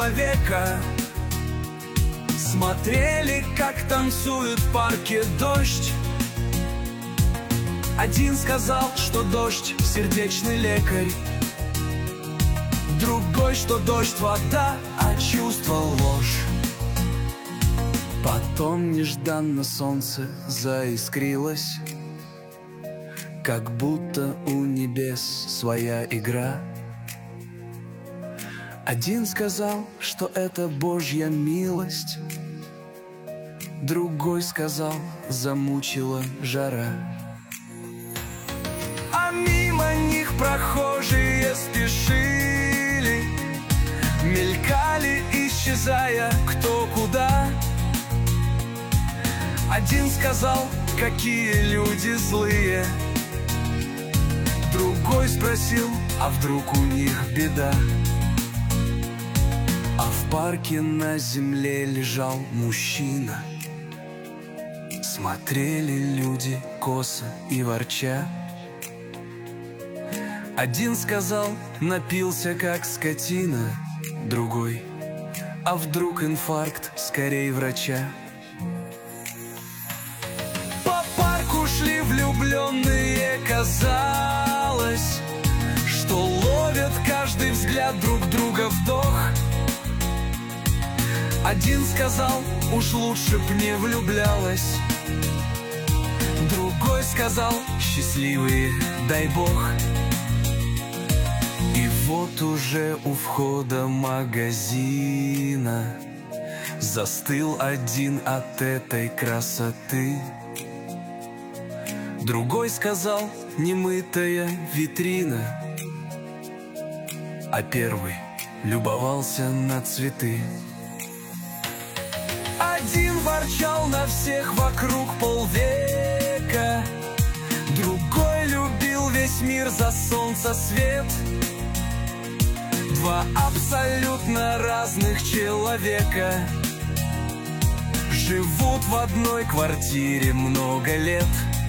человека. Смотрели, как танцует в парке дождь. Один сказал, что дождь — сердечный лекарь, другой, что дождь — вода, а чувство — ложь. Потом нежданно солнце заискрилось, как будто у небес своя игра. Один сказал, что это Божья милость, другой сказал, замучила жара. А мимо них прохожие спешили, мелькали, исчезая кто куда. Один сказал, какие люди злые, другой спросил, а вдруг у них беда. А в парке на земле лежал мужчина. Смотрели люди косо и ворча. Один сказал, напился как скотина, другой, а вдруг инфаркт, скорей врача. По парку шли влюбленные, казалось, что ловят каждый взгляд друг друга вдох. Один сказал, уж лучше б не влюблялась, другой сказал, счастливые, дай бог. И вот уже у входа магазина застыл один от этой красоты. Другой сказал, немытая витрина, а первый любовался на цветы. Один ворчал на всех вокруг полвека, другой любил весь мир за солнца свет. Два абсолютно разных человека живут в одной квартире много лет.